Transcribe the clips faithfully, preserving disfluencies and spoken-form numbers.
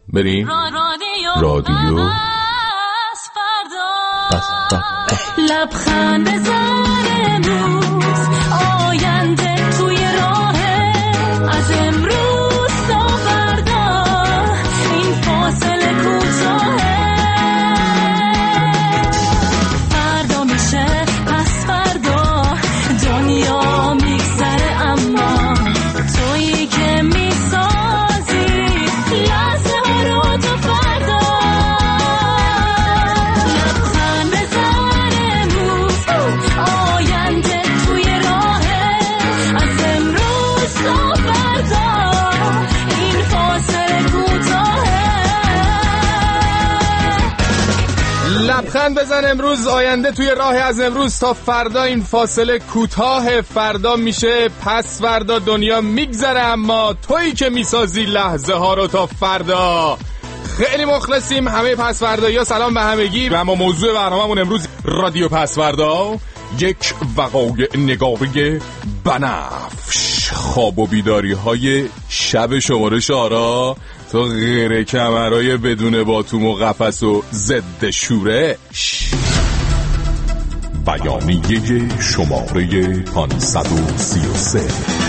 بریم رادیو لبخند بزن امروز آینده توی راه از امروز تا فردا این فاصله کوتاهه فردا میشه پس فردا دنیا میگذره اما تویی که میسازی لحظه ها رو تا فردا لبخند بزن امروز آینده توی راه از امروز تا فردا این فاصله کوتاهه لبخند بزن امروز آینده توی راه از امروز تا فردا این فاصله کوتاه فردا میشه پس فردا دنیا میگذره اما تویی که میسازی لحظه ها رو تا فردا. خیلی مخلصیم همه پس فردایی‌ها. سلام به همگی. و اما موضوع برنامه‌مون امروز رادیو پس فردا یک وقایع نگاری بنفش خواب و بیداری های شب شماره شارا تو غیر کمرای بدون باتوم و قفس و ضد شورش. بیانیه شماره پانصد و سی و سه.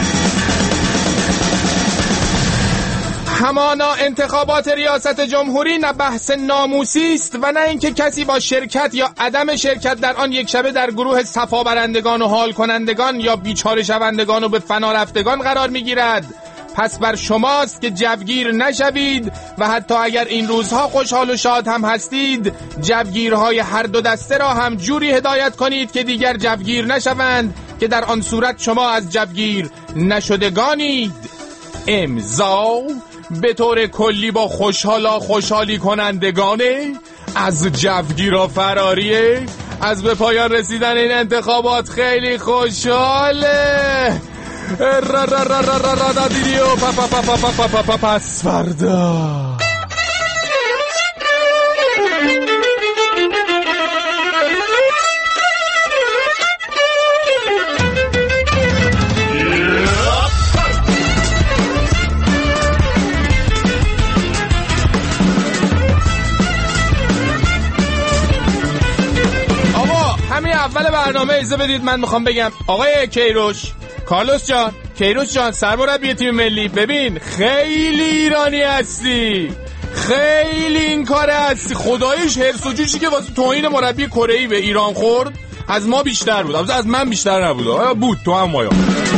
همانا انتخابات ریاست جمهوری نه بحث ناموسی است و نه اینکه کسی با شرکت یا عدم شرکت در آن یک شبه در گروه صفا برندگان و حال کنندگان یا بیچاره شوندگان و به فنا رفتگان قرار میگیرد. پس بر شماست که جوگیر نشوید و حتی اگر این روزها خوشحال و شاد هم هستید جوگیرهای هر دو دسته را هم جوری هدایت کنید که دیگر جوگیر نشوند که در آن صورت شما از جوگیر نشدگانید. امضا به طور کلی با خوشحالا خوشحالی کنندگانه از جوگیرا فراریه. از به پایان رسیدن این انتخابات خیلی خوشحاله. را را را را را را را دیدیو پا پا پا پا پا پا پا پس فردا. اول برنامه اجازه بدید من میخوام بگم آقای کیروش، کارلوس جان، کیروش جان، سرمربی تیم ملی، ببین خیلی ایرانی هستی، خیلی این کاره هستی. خدایش حرص و جوشی که واسه توهین مربی کره‌ای به ایران خورد از ما بیشتر بود، از من بیشتر نبود. آیا بود تو هم مایا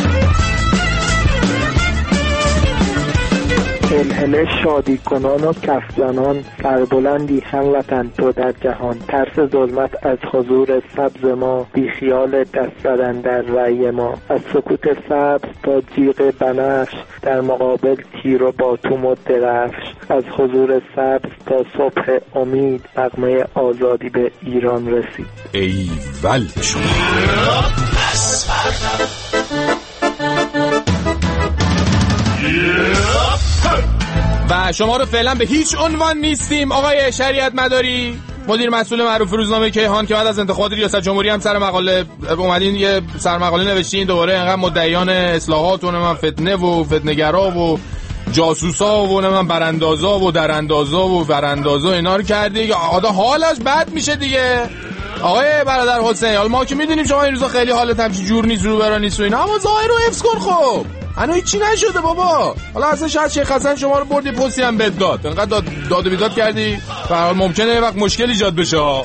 هلهله شادی کنان و کف زنان سربلندی هموطن تو در جهان. ترس ظلمت از حضور سبز ما بی خیال دست زدن در رأی ما. از سکوت سبز تا جیغ بنفش در مقابل تیر و باتوم و درفش. از حضور سبز تا صبح امید نغمه آزادی به ایران رسید. ای ول شما پس فردا. و شما رو فعلا به هیچ عنوان نیستیم آقای شریعت مداری، مدیر مسئول معروف روزنامه کیهان که بعد از انتخابات ریاست جمهوری هم سر مقاله اومدین یه سرمقاله نوشتین دوباره اینقدر مدعیان اصلاحات و من فتنه و فتنه‌گرا و جاسوسا و من براندازا و دراندازا و وراندازا اینا رو کردی که آقا حالش بد میشه دیگه. آقای برادر حسین، حالا ما که میدونیم شما این روزا خیلی حالت همچین جور نیست، رو برا نیست و اینا، اما ظاهر رو حفظ کن. خب هنوز هیچی نشده بابا. حالا اصلا شاید شیخ حسن شما رو بردی پستی هم بد داد، انقدر داد داد و بیداد کردی به هر حال ممکنه یه وقت مشکل ایجاد بشه. اه.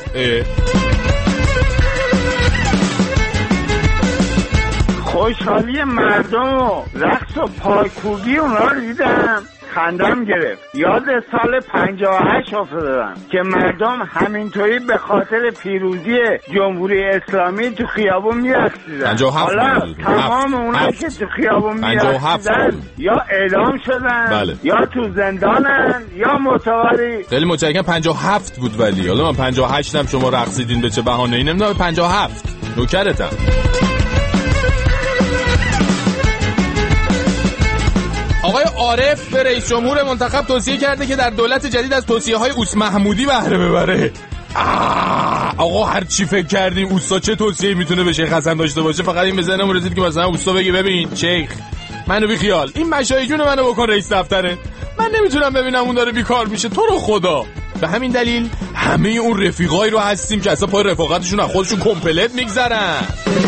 خوشحالی مردم و رقص و پایکوبی اونا رو دیدم خندم گرفت. یاد سال پنجاه و هشت افتادم که مردم همینطوری به خاطر پیروزی جمهوری اسلامی تو خیابون میرقصیدن. حالا تمام اونایی که تو خیابون میرقصیدن یا اعدام شدن بله. یا تو زندانن یا متواری. خیلی متشکرم. پنجاه و هفت بود ولی حالا من پنجاه و هشت هم شما رقصیدین به چه بهانه‌ای نمیدونم. پنجاه و هفت نوکرتم. آقای عارف به رئیس جمهور منتخب توصیه کرده که در دولت جدید از توصیه‌های اوس محمودی بهره ببره. آقا هر چی فکر کردیم اوستا چه توصیه میتونه به شیخ حسن داشته باشه، فقط این به ذهنمون رسید که مثلا اوستا بگه ببین شیخ منو بی خیال، این مشای جون منو بکن رئیس دفتره. من نمیتونم ببینم اون داره بیکار میشه، تو رو خدا. به همین دلیل همه اون رفیقایی رو هستیم که اصلا پای رفاقتشون از خودشون کمپلت میگذرن.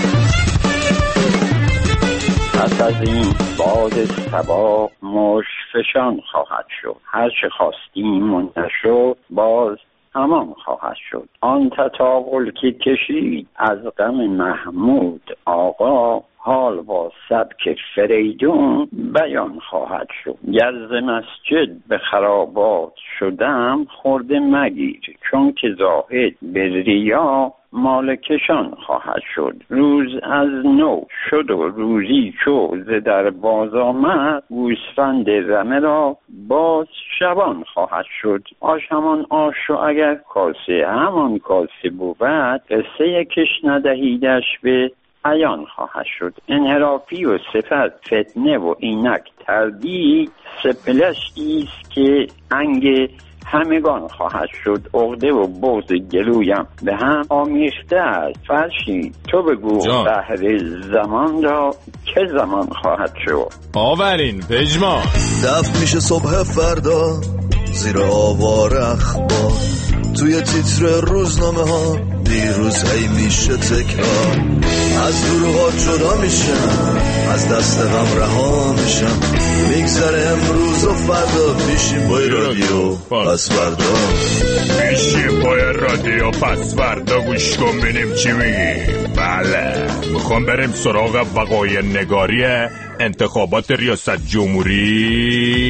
پس از این باد صبا مشفشان خواهد شد، هر چه خواستیم و نشد باز همان خواهد شد. آن تطاول که کشید از غم محمود آقا، حال با سبک فریدون بیان خواهد شد. گرز مسجد به خرابات شدم خورده مگیر، چون که زاهد به ریا مالکشان خواهد شد. روز از نو شد و روزی چو ز در باز آمد، گوسفند رمه را باز شبان خواهد شد. آش همان آش و اگر کاسه همان کاسه بود، قصه کش ندهیدش به عیان خواهد شد. انحرافی و صفت فتنه و اینک تردید، سپلشتی است که انگ همگان خواهد شد. عقده و بغض گلویم به هم آمیخته است. فرشی تو بگو قهر زمان را که زمان خواهد شد. آورین پژمان دفع میشه صبح فردا زیر آوار اخبار، توی تیتر روزنامه ها دیروز هی میشه تکرار. از دروغات جدا میشم، از دست غم رها میشم، میگذره امروز و فردا پیشیم پای رادیو پس فردا. پیشیم پای رادیو پس فردا گوش کن ببینیم چی میگی. بله میخوام بریم سراغ وقایع نگاری انتخابات ریاست جمهوری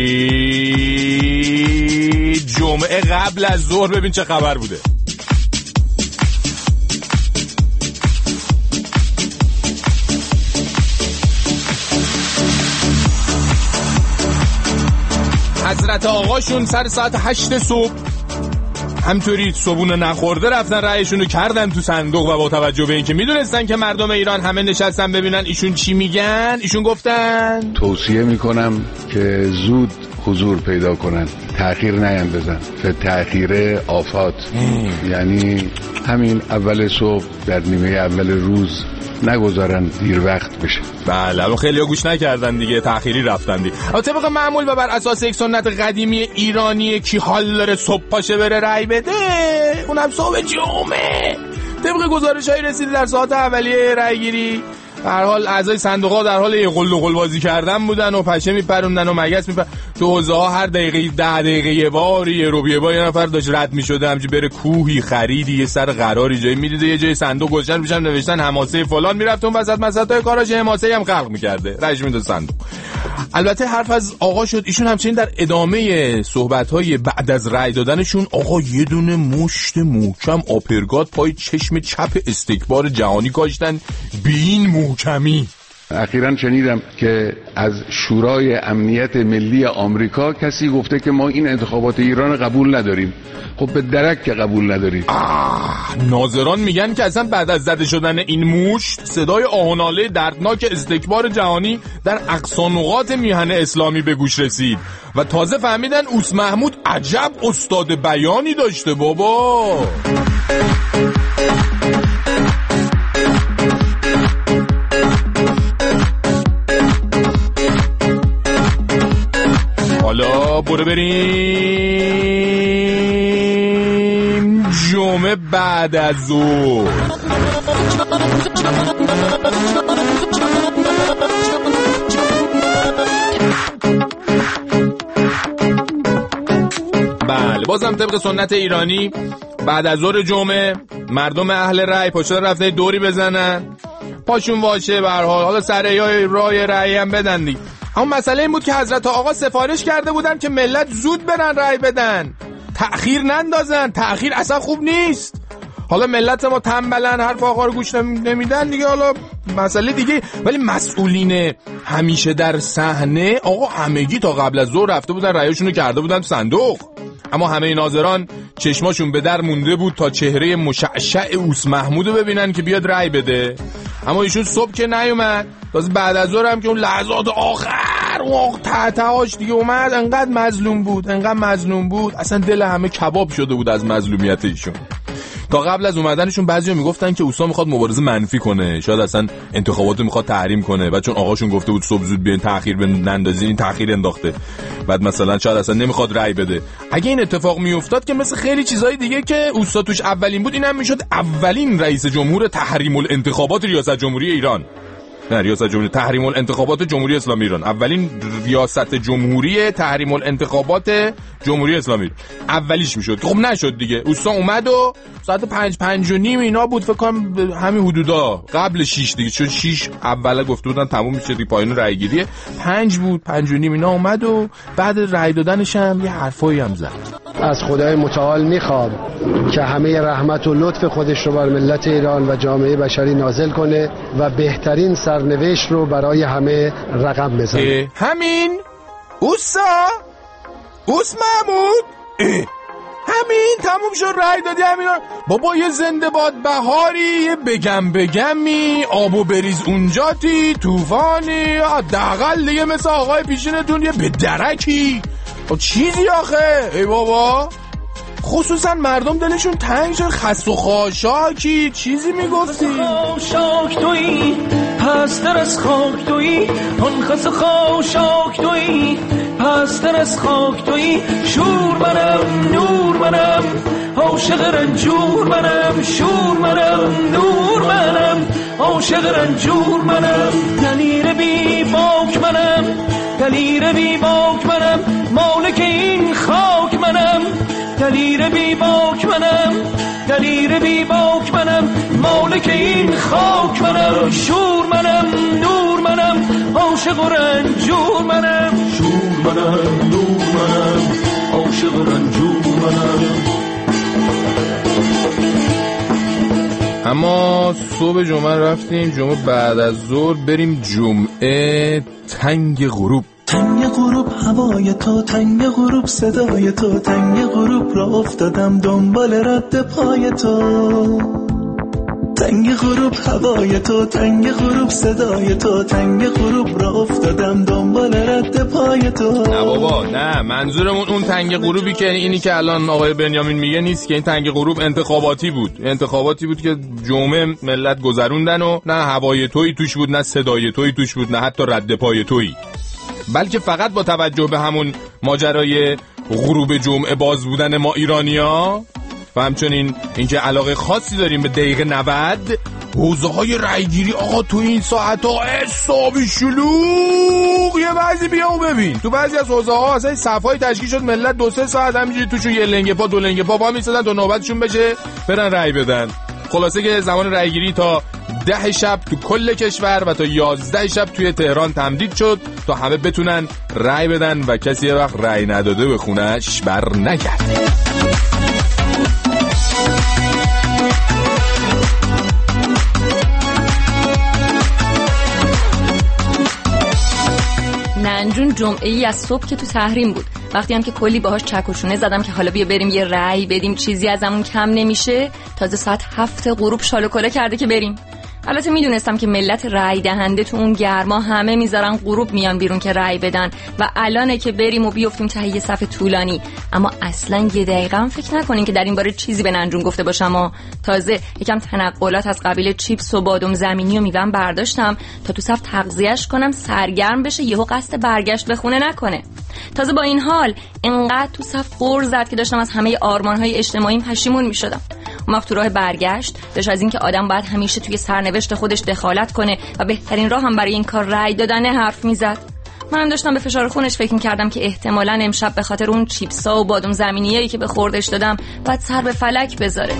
جمعه قبل از ظهر. ببین چه خبر بوده. حضرت آقاشون سر ساعت هشت صبح همطوری صبونه نخورده رفتن رأیشون رو کردن تو صندوق و با توجه به اینکه میدونستن که مردم ایران همه نشستن ببینن ایشون چی میگن، ایشون گفتن توصیه میکنم که زود حضور پیدا کنن، تأخیر نیندازن. تأخیر آفات، یعنی همین اول صبح در نیمه اول روز نگذارن دیر وقت بشه. بله اما خیلی ها گوش نکردن دیگه، تأخیری رفتن دیگه. اما طبق معمول و بر اساس یک سنت قدیمی ایرانی کی حال داره صبح پاشه بره رای بده، اونم صبح جمعه. طبق گزارش های رسیده در ساعت اولیه رای گیری به هر حال اعضای صندوق ها در حال یه قل و قل بازی کردن بودن و پشه میپروندن و مگس میپروندن. تو حوزه ها هر دقیقه ده دقیقه یه باری یه رو یه بار یه نفر داشت رد میشده، همچی بره کوهی خریدی یه سر قراری جایی میدیده یه جای صندوق گذاشتن میشن نوشتن حماسه فلان، میرفت اون وسط مسطای کاراش حماسه هم خلق میکرده، رایش میداد صندوق. البته حرف از آقا شد، ایشون همچنین در ادامه صحبت‌های بعد از رای دادنشون آقا یه دونه مشت محکم آپرگات پای چشم چپ استکبار جهانی کاشتن به این محکمی. اخیراً شنیدم که از شورای امنیت ملی آمریکا کسی گفته که ما این انتخابات ایران قبول نداریم. خب به درک که قبول نداریم. آه، ناظران میگن که اصلا بعد از زده شدن این موش صدای آهناله دردناک استکبار جهانی در اقصا نقاط میهن اسلامی به گوش رسید و تازه فهمیدن اوس محمود عجب استاد بیانی داشته بابا. حالا برو بریم جمعه بعد از ظهر. بله بازم طبق سنت ایرانی بعد از ظهر جمعه مردم اهل رأی پاشون رفتن دوری بزنن، پاشون واشه به هر حال حالا سریای رای رأی هم بدن دیگه. اما مسئله این بود که حضرت آقا سفارش کرده بودن که ملت زود برن رای بدن، تأخیر نندازن، تأخیر اصلا خوب نیست. حالا ملت ما تنبلن حرف آقا رو گوش نمیدن دیگه، حالا مسئله دیگه. ولی مسئولین همیشه در صحنه آقا همگی تا قبل از ظهر رفته بودن رایشون رو کرده بودن تو صندوق، اما همه ناظران چشماشون به در مونده بود تا چهره مشعشع اوس محمودو ببینن که بیاد رای بده. اما ایشون صبح که نیومد، تازه بعد از ظهر هم که اون لحظات آخر اون تحتهاش دیگه اومد، انقدر مظلوم بود انقدر مظلوم بود اصلا دل همه کباب شده بود از مظلومیت ایشون. تا قبل از اومدنشون بعضیا میگفتن که اوسا میخواد مبارزه منفی کنه، شاید اصلا انتخاباتو میخواد تحریم کنه، بعد چون آقاشون گفته بود صبح زود بیاین تأخیر بندازین تأخیر انداخته، بعد مثلا شاید اصلا نمیخواد رأی بده. اگه این اتفاق میافتاد که مثل خیلی چیزای دیگه که اوسا توش اولین بود، اینم میشد اولین رئیس جمهور تحریم الانتخابات ریاست جمهوری ایران. نه ریاست جمهوری تحریم الانتخابات جمهوری اسلامی ایران، اولین ریاست جمهوری تحریم الانتخابات جمهوری اسلامی اولیش میشد. خب نشد دیگه. اوستا اومد و ساعت پنج پنج و نیم اینا بود فکر کنم، همین حدودا قبل شیش دیگه، چون شیش اولا گفته بودن تموم میشه دی پایان رای گیری، پنج بود پنج و نیم اینا اومد و بعد رای دادنش هم یه حرفایی هم زد. از خدای متعال میخوام که همه رحمت و لطف خودش رو بر ملت ایران و جامعه بشری نازل کنه و بهترین سرنوشت رو برای همه رقم بزنه. همین اوسا اوس محمود همین تموم شد، رای دادی همینا. بابا یه زنده باد بهاری، یه بگم بگمی، آبو بریز اونجاتی، طوفانی، حداقل دیگه مثل آقای پیشینتون یه به درکی چیزی آخه. ای بابا خصوصا مردم دلشون تنگ شد، خس و خاشاکی چیزی میگفتی. خاشاک تویی پستر از خاک تویی، آن خس و خاشاک تویی پستر از خاک تویی. شور منم نور منم عاشق رنجور منم، شور منم نور منم عاشق رنجور منم. دلیر بی باک منم دلیر بی باک منم، مالک این خاک منم. دلیر بی باک منم دلیر بی باک منم، مالک این خاک منم. شور منم نور منم عاشق و رنجور منم، شور منم نور منم عاشق و رنجور منم. اما صبح جمعه رفتیم جمعه، بعد از ظهر بریم جمعه تنگ غروب. تنگ غروب هوای تو، تنگ غروب صدای تو، تنگ غروب را افتادم دنبال رد پای تو. تنگ غروب هوای تو، تنگ غروب صدای تو، تنگ غروب را افتادم دنبال رد پای تو. نه بابا نه، منظورمون اون تنگ غروبی که اینی که الان آقای بنیامین میگه نیست، که این تنگ غروب انتخاباتی بود. انتخاباتی بود که جمعه ملت گذروندن و نه هوای تویی توش بود، نه صدای تویی توش بود، نه حتی رد پای تویی، بلکه فقط با توجه به همون ماجرای غروب جمعه باز بودن ما ایرانیا و همچنین اینکه علاقه خاصی داریم به دقیقه نود، حوزه های رایگیری آقا تو این ساعت ها حسابی شلوغ. یه بعضی بیا و ببین تو بعضی از حوزه ها اصلا صفای تشکیل شد، ملت دو سه ساعت همینجوری توشون یه لنگه پا دو لنگه پا با میسادن تا نوبتشون بشه برن رای بدن. خلاصه که زمان رایگیری تا ده شب تو کل کشور و تا یازده شب توی تهران تمدید شد تا همه بتونن رای بدن و کسی یه وقت رای نداده به خونه‌اش بر نگرده. ننجون جمعه‌ای از صبح که تو تحریم بود، وقتی هم که کلی باهاش چکشونه زدم که حالا بیا بریم یه رأی بدیم چیزی ازمون کم نمیشه، تازه ساعت هفت غروب شال کله کرده که بریم. البته میدونستم که ملت رأی دهنده تو اون گرما همه میذارن غروب میان بیرون که رأی بدن و الانه که بریم و بیافتیم ته یه صف طولانی، اما اصلا یه دقیقه هم فکر نکنین که در این باره چیزی به ننجون گفته باشم. و تازه یکم تنقلات از قبیل چیپس و بادام زمینی و میوه‌ام برداشتم تا تو صف تغذیه‌اش کنم سرگرم بشه، یهو قصد برگشت به خونه نکنه. تازه با این حال انقدر تو صف قُر زد که داشتم از همه آرمان‌های اجتماعیم پشیمون می‌شدم. اون وقت تو راه برگشت داشت از این که آدم باید همیشه توی سرنوشت خودش دخالت کنه و بهترین راه هم برای این کار رأی دادنه حرف میزد. منم داشتم به فشار خونش فکر می‌کردم که احتمالاً امشب به خاطر اون چیپسا و بادام زمینیایی که به خوردش دادم باید سر به فلک بذاره.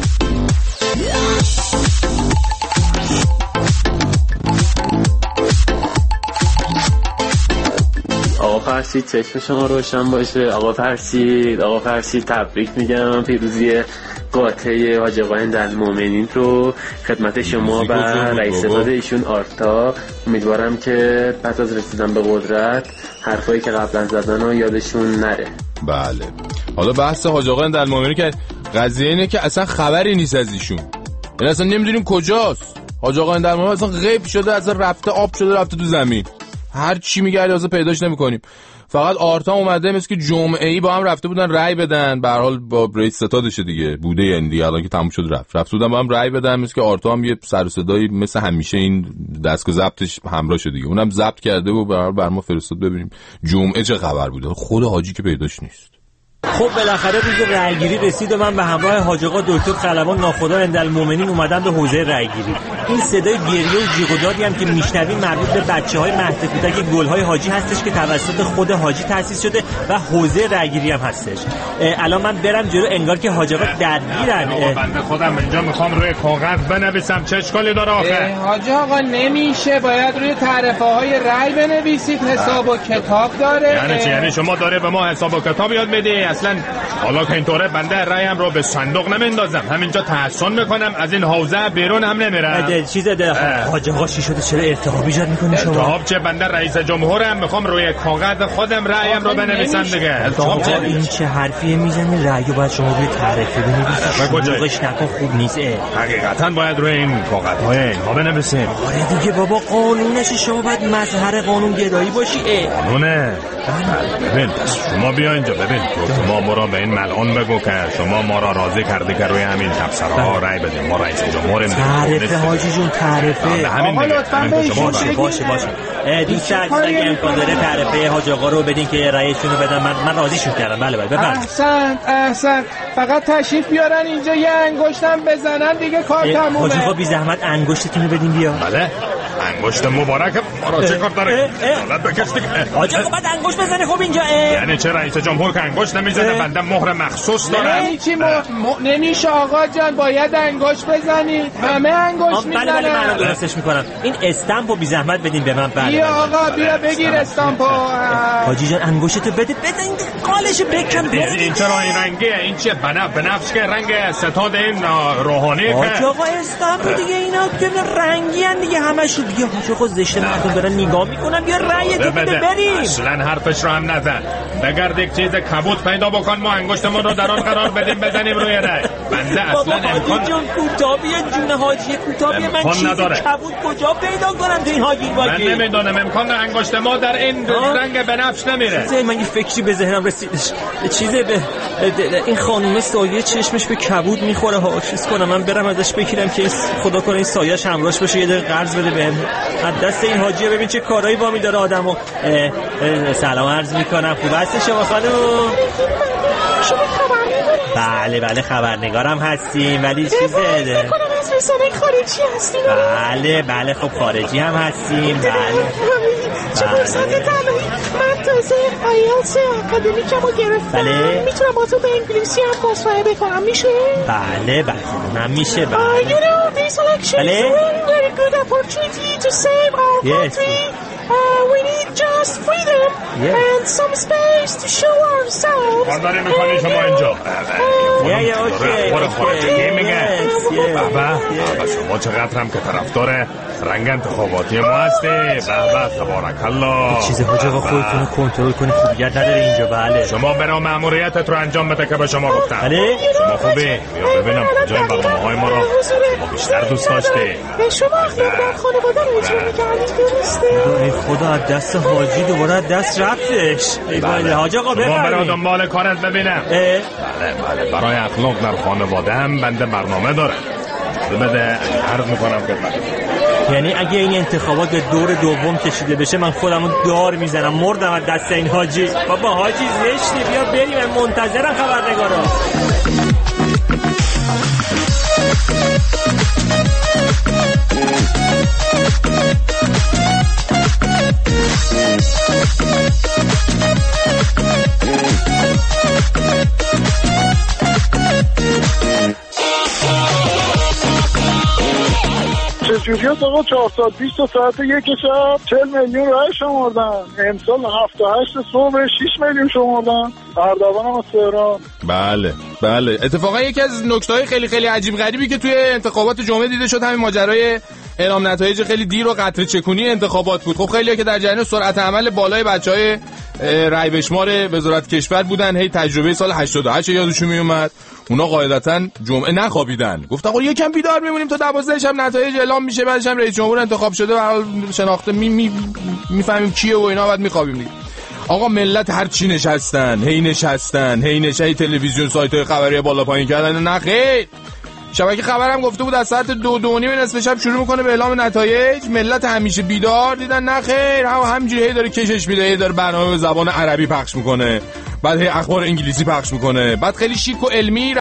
آقا فرسی چشم شما روشن باشه. آقا فرسی آقا فرسی تبریک میگم پیروزی قاطع حاج آقا هندالمومنین رو خدمت شما و رئیس داد ایشون آرتا. امیدوارم که پس از رسیدن به قدرت حرفایی که قبلا زدن رو یادشون نره. بله حالا بحث حاج آقا هندالمومنین که قضیه اینه که اصلا خبری نیست از ایشون، یعنی اصلا نمیدونیم کجاست. حاج آقا هندالمومنین اصلا غیب شده، اصلا رفته آب شده رفته تو زمین، هر چی میگردی اصلا پیداش نمیکنیم. فقط آرتا اومده مثل که جمعه‌ای با هم رفته بودن رأی بدن، به هر حال با رئیس ستادش دیگه بوده یعنی دیگه الان که تموم شد رفت رفت بودن با هم رأی بدن، مثل که آرتا هم یه سر و صدایی مثل همیشه این دستگاه ضبطش همراه شد دیگه، اونم ضبط کرده و بر بر ما فرستاد ببینیم جمعه چه خبر بوده. خود حاجی که پیداش نیست. خب بالاخره روز رأیگیری رسید و من به همراه حاج آقا دکتر خلبان ناخدا اندالمومنین اومدم به حوزه رأیگیری. این صدای گریه و جیغ و دادی هم که میشنویم مربوط به بچه‌های مهد کودک گل‌های حاجی هستش که توسط خود حاجی تأسیس شده و حوزه رأیگیری هم هستش. الان من برم جلو انگار که حاج آقا درگیرن. بنده خودم اینجا میخوام روی کاغذ بنویسم، چه اشکالی داره آخه؟ حاج آقا نمیشه، باید روی تعرفه‌های رأی بنویسید، حساب و کتاب داره. یعنی چی؟ یعنی شما داره به ما حساب و کتاب یاد بدی؟ اصلا حالا که اینطوره بنده رأیم رو به صندوق نمیندازم، همینجا تحسن میکنم، از این حوزه بیرون هم نمیرم. چیز ده حاج آقا چی شده؟ چرا ارتحاب ایجاد میکنی شما؟ ارتحاب چه؟ بنده رئیس جمهورم، میخوام روی کاغذ خودم رأیم رو بنویسم دیگه. ارتحاب چه؟ این چه حرفیه میزنی؟ رأیو باید شما روی تعرفه بنویسید. شلوغش نکن، خوب نیست. حقیقتا باید روی این کاغذهای اینها بنویسیم. آره دیگه بابا، قانونش شما باید مظهر قانون گرایی باشی. قانونه؟ ببین شما بیا اینجا، ببین شما ما را به این ملعون بگو که شما ما را راضی کرده که روی همین تبصره‌ها رأی بدیم. ما رئیس جمهوریم. تعرفه حاجی جون، تعرفه. آقا لطفاً باشه باشه باشه. دوست عزیز اگه امکان داره تعرفه حاج آقا رو بدین که رئیسشون رو بدن. من من راضیشون کردم. بله بله بفرمایید. احسن احسن. فقط تشریف بیارن اینجا یه انگشتم بزنن دیگه کار تمومه. حاج آقا بی زحمت انگشتتون رو بدین بیا. بله انگشت مبارک ما را چه کار داره؟ دولت بکش دیگه. حاج آقا بعد انگشت بزنه. خب اینجا یعنی چه رئیس جمهور که انگشت نمیزنه؟ بنده مهر مخصوص دارم. یعنی چی؟ نمیشه آقا جان، باید انگشت بزنی. همه انگشت میزنن. بله بله من درستش میکنم. این استامپو بی زحمت بدین به من. بله بیا آقا بیا بگیر استامپو. حاجی جان انگشتتو بده بده این قالش بکن. این چرا این رنگه؟ این چه بنفش بنفش که رنگ ستاد این روحانی که حاج آقا استامپو دیگه اینا که رنگی ان دیگه همشون دیگه. حاج آقا زشت مردم دارن نگاه میکنن. بیا رأیتو بده بریم. اصلا حرفش رو هم نزن. بگرد یک چیز کبود پیدا بکن، ما انگشتمون رو در آن قرار بدیم بزنیم روی رأی. بنده اصلا امکان جون کوتابی جون حاجی کوتابی من چیزی کبود کجا پیدا کنم تو این حاجی واقعا من نمیدونم. امکان انگشت ما در این رنگ بنفش نمیره. من یه فکری به ذهنم رسیدش. چیزه به این خانم سایه چشمش به کبود میخوره ها. چیز کنم من برم ازش بگیرم که خدا کنه این سایه‌اش همراهش باشه، یه دقیقه قرض بده بهم. از دست این حاجیه ببین چه کارایی با می داره آدمو. سلام عرض میکنم. خوب هستی شما خانم؟ شما خبرنگار؟ بله بله خبرنگارم هستیم ولی چیزه کنم از رسانه خارجی هستیم. بله بله خب خارجی هم هستیم. بله چه فرصت طلایی. من تازه آیلتس اکادمیکم رو گرفتم. بله میتونم با تو به انگلیسی هم مصاحبه کنم میشه؟ بله بله من میشه. بله uh, you know this election is a really very good opportunity to save our country. Uh, we need just freedom yeah. and some space to show ourselves. کار داری میکنی شما اینجا؟ یه یه اوکی خود خارجی میگه بابا شما چقدر هم که طرفدار رنگ انتخاباتی ما هستی. بابا تبارک الله. چیز حاج آقا خودتون رو کنترل کنی، خوبیت نداره اینجا. بله شما برای مأموریتت رو انجام بده که به شما گفتم. بله شما خوبی بیا ببینم کجا این برنامه‌های ما رو ما بیشتر دوست داشتی. شما اخلاق در خانواده رو اجرا می‌کردید درسته؟ ای خدا از دست حاجی دوباره از دست رفتش. ای بله حاج آقا بفرمایید. ما برای دنبال کارت ببینم. بله بله برای اخلاق در خانواده هم بنده برنامه دارم. بده عرض میکنم خدمت. یعنی اگه این انتخابات به دور دوم کشیده بشه من خودمو دار میزنم. مردم از دست این حاجی. بابا حاجی زشتی بیا بریم. من منتظرم خبرنگارا. چجوری هست آقا؟ چهار ساعت بیست ساعت یک شب چهل میلیون رای شمردن. امسال هفت و هشت صبح شش میلیون شمردن. اردوان هم از تهران. بله بله اتفاقا یکی از نکته‌های خیلی خیلی عجیب غریبی که توی انتخابات جمعه دیده شد همین ماجرای اعلام نتایج خیلی دیر و قطره چکونی انتخابات بود. خب خیلی‌ها که در جریان سرعت عمل بالای بچهای رای بشمار وزارت کشور بودن، هی تجربه سال هشتاد و هشت یادشون میومد. اونا قاعدتاً جمعه نخوابیدن، گفتن آقا یکم بیدار میمونیم تا دوازده شب نتایج اعلام میشه، بعدش هم رئیس جمهور انتخاب شده و شناخته می می میفهمیم کیه و اینا، بعد میخوابیم دیگه. آقا ملت هر چی نشستن، هی نشستن، هی نشستن، تلویزیون سایت‌های خبری بالا پایین کردن. نه خیر، شبکه خبرم گفته بود از ساعت دو دو نیم نصف شب شروع میکنه به اعلام نتایج. ملت همیشه بیدار دیدن. نه خیر، هم همینجوری هی داره کشش میده، هی داره برنامه به زبان عربی پخش میکنه، بعد هی اخبار انگلیسی پخش میکنه، بعد خیلی شیک و علمی